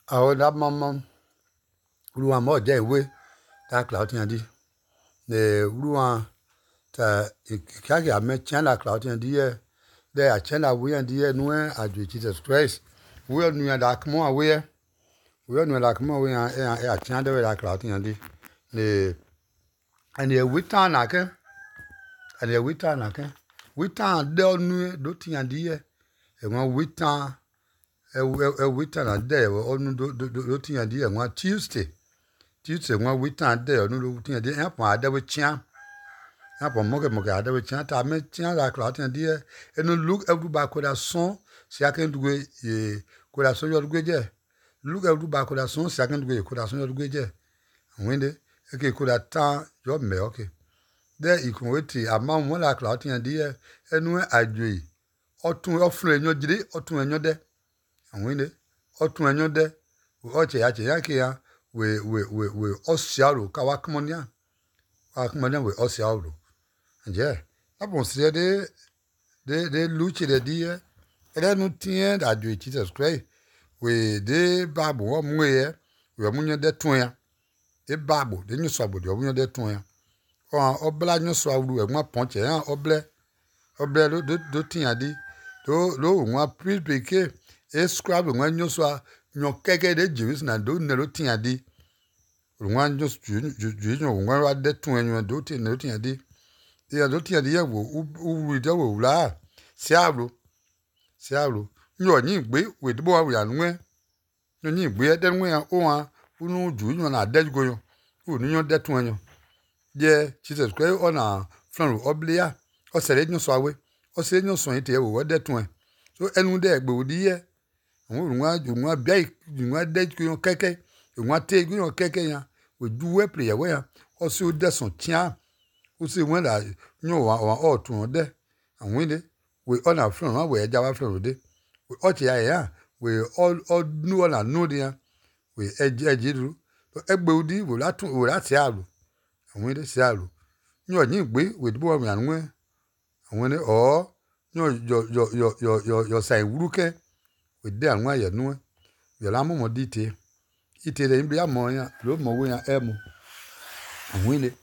Our that mama, Ruan more day way, that cloud in the Ruan, the Kaka met China cloud in the year. They are China we and the year, no, I do Jesus Christ. We are near that more aware. We are near like more we are China with that cloud in the and the Witan Ake, and the Witan Ake. Witan, they'll know, doting and the year, and one Witan. A weekend a day or no do idea one Tuesday one weekend day or no looking at the apple I would champ apple moga I would chant I met chant like clout and dear and no look everybody could have song second way could have saw your good look everybody could have song second way could have saw your good and when they okay could have town your me okay there you can wait till a man one like clout and dear and when I do or two of friend your day or two and your day. And when they otun enyo de oche yake ya we osiaro ka wakmonia we osiaro nje abon se de luchi de die ele nu tie da do Jesus Christ we de bible wo mu ye we munye de tun ya e bible de nyu so abodi wo munye de tun ya o obla nyu so awru e gwa ponche ya oble do tia di do nwa priest escribe when you saw no keke de Jews na do ne rotin adi run just you when wa de tun enyo do tin no tin adi e do tin adi ye wo u de wo la siaro nyo yin gbe we de bo wa ya nu nyo yin gbe de nu ya o han unu ju nyo na de go yo o ni nyo de tun enyo je Jesus Christ ona flan oblia o sere nyo so awe o sere nyo so yin te wo de tun so enu de gbe odi ye nwa bia nwa de ku keke nwa te ku keke ya we du we play we ya o si o de son tia o si won la nyo wa o tun de awin de we on our front we ja wa front de we o ti ya we all nu na no de ya we ejiru egbe odi we la tun we la ti alu awin de si alu nyo yin gbe we du wa anu awin de o nyo yo sai wuruke we de anwa ya nu yo la mo dite ite de mbia mo ya lo mo we ya emu anwile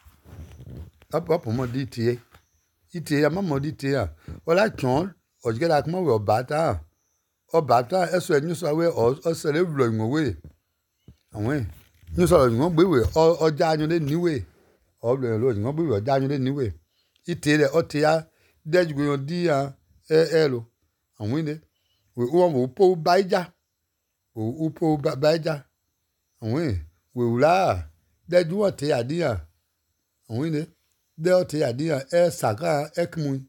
apo mo dite ite ya mo dite ya o la chon o je la mo we obata eso enyu so we o se le lo inwo we anwe nyu so lo gbe we o ja anyu le niwe o lo inwo gbe we o ja anyu le niwe ite le o ti ya de ju yo di ya lo anwile we wo po baija upo baija awin we ula de ju o te adia awin ne de o te adia saka ekmu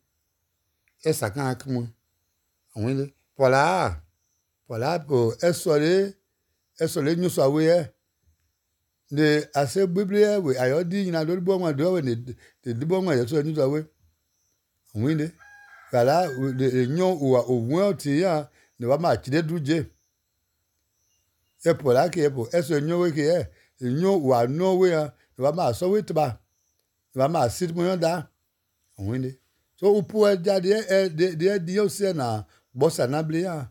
awin ne pola po esole nyu so we de ase biblia we ayodi na do bo won do we de bo won so nyu so we awin ne kala de nyo o o ti ya ne wa ma chide duje epo la ke epo eso nyo we ke nyo wa no we ya wa ma so we tba wa ma sit mo da awin de so upo ja de o se na bossa na bli ya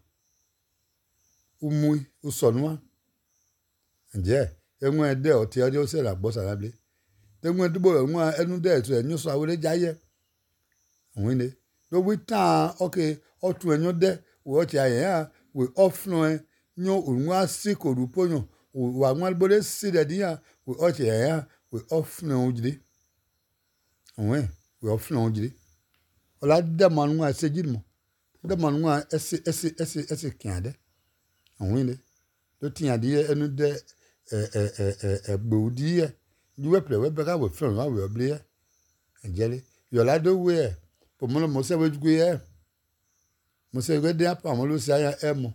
umui usonwa nje enwe de o ti o se la bossa na bli de nwe dubo enwa enu de so enyo so awere jaye awin de do we tan okay o tu enyo de we o ti aye ya we offloin nyo unwa si koruponyo wa nwa bole si de dia we o che ya we offloin ojide we offloin ojide ola de manu a sejimo de manu a ese kiade awin le do tin ade enu de gbodi e juwe ple we be ka we friend wa we obli e njele yo la do we po mo se we jugu e mo se we de apa mo lo si aya emo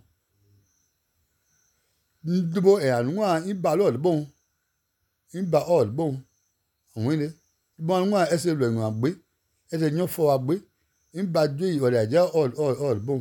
ndbo e anwa iba lord bon iba all bon awin le bon nwa ese lo nwa gbe ese nyo fo agbe iba ju ore ja all bon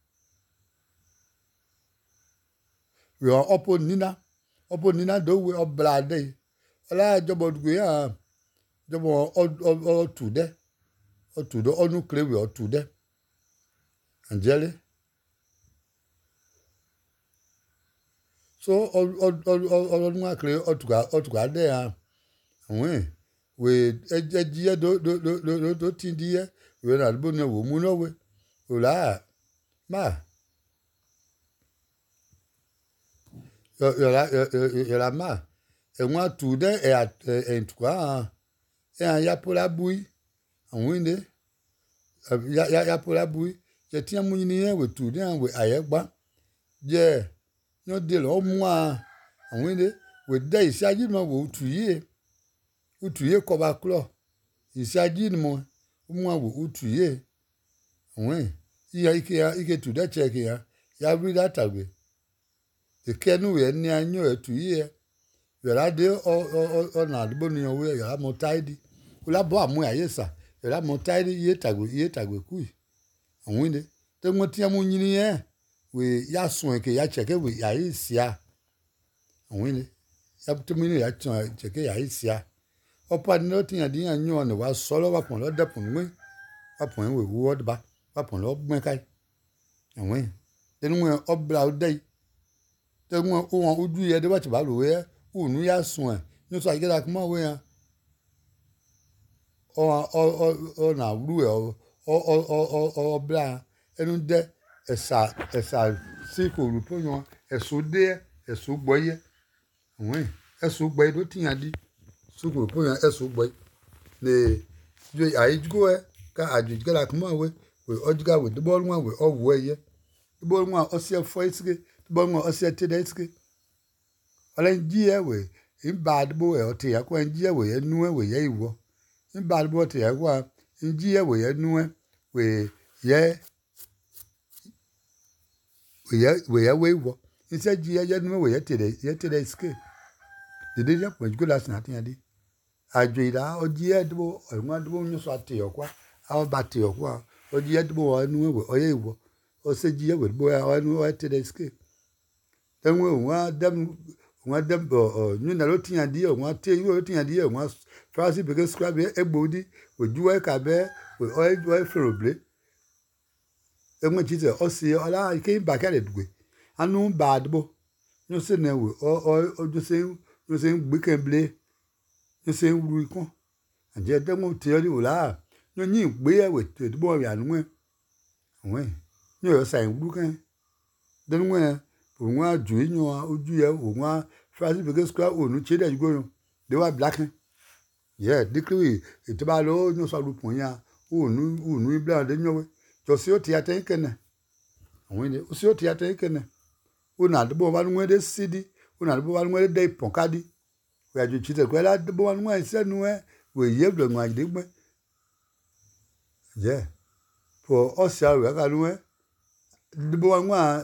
we are opo nina do we oblade ola jobo dugu ya jobo o tude onu kle we o tude angele so ọdún akéré ọtùkà dẹ ya àwọn wè ẹjíyẹ do tí di yẹ wè nà àdúgbò ní wò mú náà wè òlà má yọ̀là má ẹ̀wọ̀n àtù dẹ ẹ̀ǹtùkà hàn yapola bui àwọn ìdè yapola bui yẹ tí wọ́n mú yín ní yẹn wè tù dẹ hàn wè àyẹ̀ gbá yẹ yọ de lọ mú àwọn ìdè wè dẹ ìṣáájú náà wò utu yie kọba klọ ìṣáájú ni mo mú àwò utu yie àwọn ike tù dẹ kyẹ kìí ya rí dàtàgbé kẹkẹ nu yẹ ní anyọ ẹtù yie yọ̀rá dé ọ̀nà àdúgbò nìyẹn wò yọ̀rá mọ táìdì wòlá bọ́ àmú àyè sà yọ̀rá mọ táìdì yé tàgbé kú yìí àwọn ìdè tẹ́ wọ́n tiẹ́ mú yín yẹn wè yà sùn ẹ̀kẹ́ yà kyẹ̀kẹ́ wè yà yìí sìá àwọn ìdè yà tó mi ní yà sùn kyẹ̀kẹ́ yà yìí sìá ọ̀pọ̀ àdínà ó tìyàn dín yàn yàn ọ̀nà wà sọ́lọ́ wà pọ̀n lọ́ dẹ̀pọ̀n nwé wà pọ̀n wè wú ọ̀dùbà wà pọ̀n lọ́ gbẹ́ káyì àwọn ìdè tẹ́nu wọn ọ̀bìlà ọ̀dẹ́ yìí tẹ́nu wọn ojú yẹ dẹ́ wà tìbà lò wẹ́ ònú yà sùn ẹ̀ ní sọ àyíkẹ́dà kí mọ̀ wẹ́ yẹn ọ̀nà àwùrú ẹ̀ ọ̀bìlà ẹnu dẹ́ ẹ̀sà sí kòrò tó yan ẹ̀sùn dé ẹ̀sùn gbọ́ yẹ àwọn ẹ̀sùn gbọ́ yẹ tó tìyàn dí sukuru po yan ẹ̀sùn gbọ́ yẹ lè àyíjú ẹ ká àjòjì kẹ́dà kí mọ̀ wẹ́ ọjọ́ wẹ́ dúbọ́ọ̀lù wọn wẹ́ ọ̀wọ́ ẹ̀yẹ dúbọ́ọ̀lù wọn ọ̀sẹ̀ fọ́ ẹ̀sìkè dúbọ́ọ̀lù wọn ọ̀sẹ̀ tẹ̀dẹ̀ ẹ̀sìkè ọlẹ́yìn jí ẹ̀ wẹ́ ìbá àdúgbò ẹ̀ ọ̀tẹ̀ yẹ kó ẹ̀ ń jí ẹ̀ wẹ́ yẹ nú ẹ̀ wẹ́ yẹ ìwọ ìbá àdúgbò ọ̀tẹ̀ yẹ kó ẹ̀ ń jí ẹ̀ wẹ́ yẹ nú ẹ̀ wẹ́ yẹ wẹ́ ìwọ iṣẹ́ jí ẹ̀ yẹ nú ẹ̀ wẹ́ yẹ tẹ̀dẹ̀ ẹ̀sìkè dèdè yẹ pọ̀ ẹ̀dúgbò lásìkò àti yẹn dé àjò ìdá ọjí ẹ̀ dúbò ẹ̀wọ̀n àdúgbò ń sọ àtẹ̀yọ̀ kó àwọn bá tẹ̀yọ̀ kó ọjí ẹ̀ dúbò ọ̀ nú ẹ̀ wẹ́ ọ̀yẹ́ ìwọ ọ̀sẹ̀ jí ẹ̀ wẹ́ dúbò ẹ̀ nú ẹ̀ tẹ̀dẹ̀ ẹ̀sìkè ẹ̀wọ̀n wọn dẹ́m nyina ló tìyàn di yẹ wọn tẹ ìwé ló tìyàn di yẹ wọn fúrásì bèké sukura bẹ ẹgbò di òjú ẹ kà bẹ ọ fèrè òbílẹ ẹwọn tí sẹ ọsì ọlá kéyìn bàkẹ́ rẹ dùgbẹ́ anú bá àdúgbò yóò sẹ nà wẹ yóò sẹ gbé kẹ́ńblé yóò sẹ wúru ikọ́ àjẹ dẹ́mọ̀ tẹ̀yọ́ di wòlá yóò yín gbé ẹwẹ̀ tó ìdúgbò rẹ̀ ànú ẹ̀ àwọn ẹ̀ yóò yọ sàyìn wúru kẹ́ dẹ́nu ẹ̀ òun àjò yíyan ojú yẹ òun á fúrásì bèké sukura òun tí dẹ̀ yúgbó yàn dé wà blákẹ́ yẹ díkìrì ìtọ́ba lọ ní sọ̀rọ̀ pọ̀ yẹn òun ibùdó àdé yọ̀wé jọ sí ó ti yàtọ̀ yín kẹ́nẹ̀ àwọn ènìyàn ó sí ó ti yàtọ̀ yín kẹ́nẹ̀ òun àdúgbò wọn ní wọ́n dé sídi òun àdúgbò wọn ní wọ́n dé ìpọ̀n kádi òun àjò tí tẹ̀kọ́ ẹ̀ àdúgbò wọn ní wọ́n sẹ́nu ẹ̀ wò yé ìbùdó wọn àjèdè gbẹ́ yẹ pọ̀ ọ̀sẹ̀ àrò ẹ̀ka ní wọ́n àdúgbò wọn ní wọ́n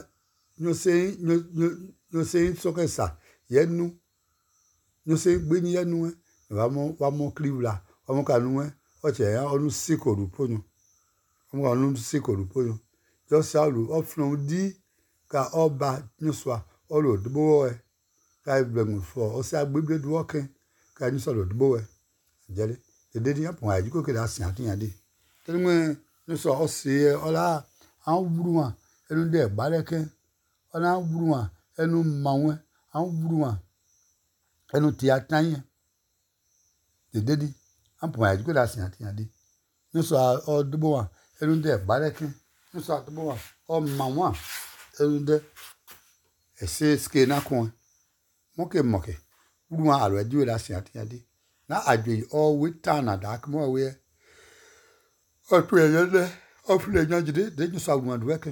nyɔsɛn sɔkɛsa yɛnu nyɔsɛn gbɛnyi yɛnu ɛ wamɔ kriwla wamɔ kanu ɛ ɔtsɛ ya ɔnu sikoru ponyo wamɔ kanu sikoru ponyo yɔsɛ alu ɔflɔn di ka ɔba nyɔsua ɔlò ɔdúgbò ɛ ka ɛgbɛmu fɔ ɔsɛ agbègbè du ɔkɛ ka nyɔsua lò ɔdúgbò ɛ jɛlɛ dede di apɔn ayi kò kéde asi ati yan de tẹnumu ɛ nyɔsua ɔsi ɛ ɔla awuru wa ɛnu dɛ gbalɛ kɛ. ọ̀nà wúru wọn ẹnu mọ̀ wọn àwọn wúru wọn ẹnu tí a tán yẹn dèdè di àpò àyàjú kò dà sí àti yàn dé nísọ ọdúnbò wọn ẹnu dẹ gbàdẹkẹ nísọ ọdúnbò wọn ọmọ wọn ẹnu dẹ ẹsẹ sike náà kún wọn mọkẹ wúru wọn àlọ ẹdí kò dà sí àti yàn dé náà àjò yìí ọwé tàn àdá kọmọ ọwé ẹ ọtún ẹyẹ dẹ ọfúnlẹ ẹyẹ jìdé dé nísọ àwọn àdúgbẹkẹ.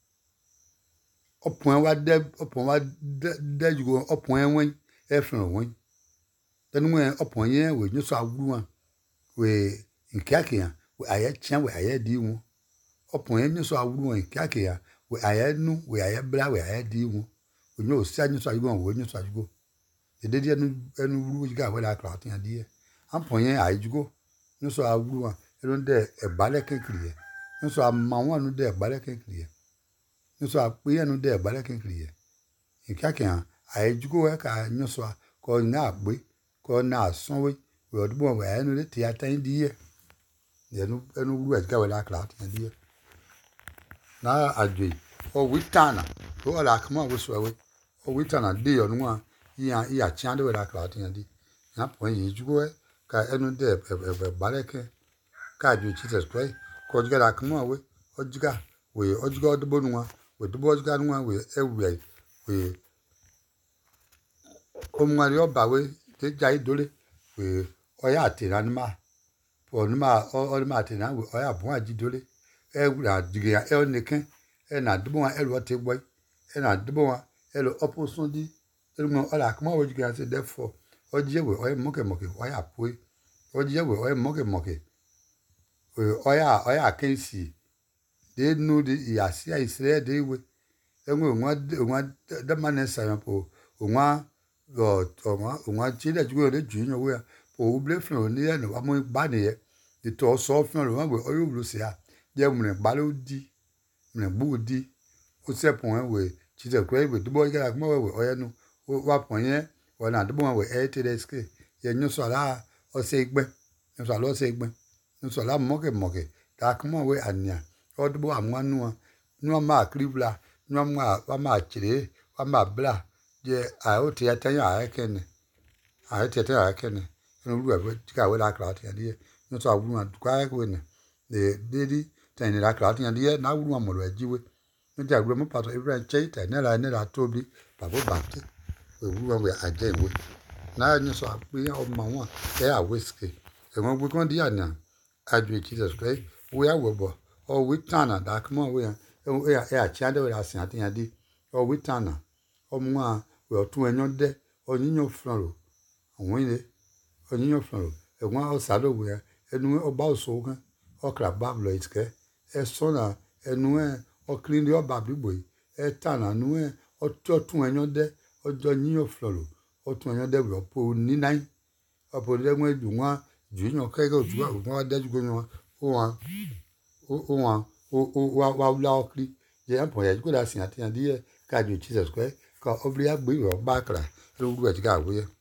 ọ̀pọ̀ wa dẹ́ jùlọ ọ̀pọ̀ ẹ̀ wọ́n ẹ̀ fẹ̀rẹ̀ wọ́n tẹnu ẹ̀ ọ̀pọ̀ yẹn wò ní sọ awúrú wọn wò nkíákìá wò àyẹ̀ tiẹ́ wò àyẹ̀ dì wọn ọ̀pọ̀ yẹn ní sọ awúrú wọn nkíákìá wò àyẹ̀ nú wò àyẹ̀ bla wò àyẹ̀ dì wọn wò ní òsì ànyẹ sọ àdúgbò wò ní sọ àdúgbò èdèdí ẹnu wúrú yìí ká wọ́n dà kàrà ọ̀tún yẹn di yẹ ọ̀pọ̀ yẹn àyẹ̀dúgbò ní sọ awúrú wọn ẹnu dẹ ẹ̀gbálẹ̀ kékeré yẹ ní sọ àmàwọn ẹnu dẹ ẹ̀gbálẹ̀ kékeré yẹ nísọ àpéyẹnu dẹ ẹgbàlẹ kékeré yẹ ìkíákìá àyẹjúkọ ẹ ká nyọsọ kọ ní àgbé kọ ní àsánwé wẹọdúbọ wẹ ẹnu lè tẹ atẹyìn di yẹ ẹnu wúlò ẹdíkà wẹlẹ àkàrà àtẹyìn di yẹ náà àjò yìí ọwé tàànà tó wà láàkàmọ àwọn sọ ẹwé we tana de on one ya chande we la cloud yan di na point yi jugo ka enu de baleke ka ju Jesus Christ ko jiga la kuma we ojiga odbo nu wa we dubo ojiga nu wa we ewe we omwari oba we te jai dole we oya atira ni ma o ma atira we oya bun aji dole ewura diga e oniken e na dubo wa elu te boy e na dubo wa elu oposun di elu ola kuma we jiga se therefore oje we oya moke oya poi oje we oya moke oya kensi de nu di ya si Israel de we enwe nwa de manesa yan po nwa chile jugo de junyo we po uble fun ni ene wa mo ba ni ye de to so fun lo we oyo blu se a je mun ba lo di mun bu di o se pon we chile kwe we dubo ga mo we oya nu wa pon yen wa na dubo we e te de ske ye nyu so la o se igbe nyu so la o se igbe nyu so la moke ta kuma we ania o dubo amanu nu ma kribla nu ma wa ma chire wa ma bla je a o ti atan ya kene a ti atan ya kene no lu e ti ka we la cloud ya die no so awu na kwa we ne de di tan la cloud ya die na wu mo lo ejiwe no ja gbe mo pa so every che ta ne la tobi babo ba ti we wu we aje we na ni so ape o ma won e a whiskey e won gbe kon di ana adu Jesus Christ we a wo bo o we tana da come we e a chande we asin ati ya di o we tana o mu a we otun enyo de oyinyo fran ro awon ile oyinyo fran ro e won o salo we enu o ba oso kan o kra ba lo iske e so na enu o clean the oba bigbo e tana nu o tun enyo de ojo yinyo fran ro o tun enyo de we po ni nine o po de won ju won ju yan ke go ju won de ju go won wa la okri je an po ya ju da sin ati an die ka ju Jesus Christ ka obri agbe yo ba kra lu ru e ti ka we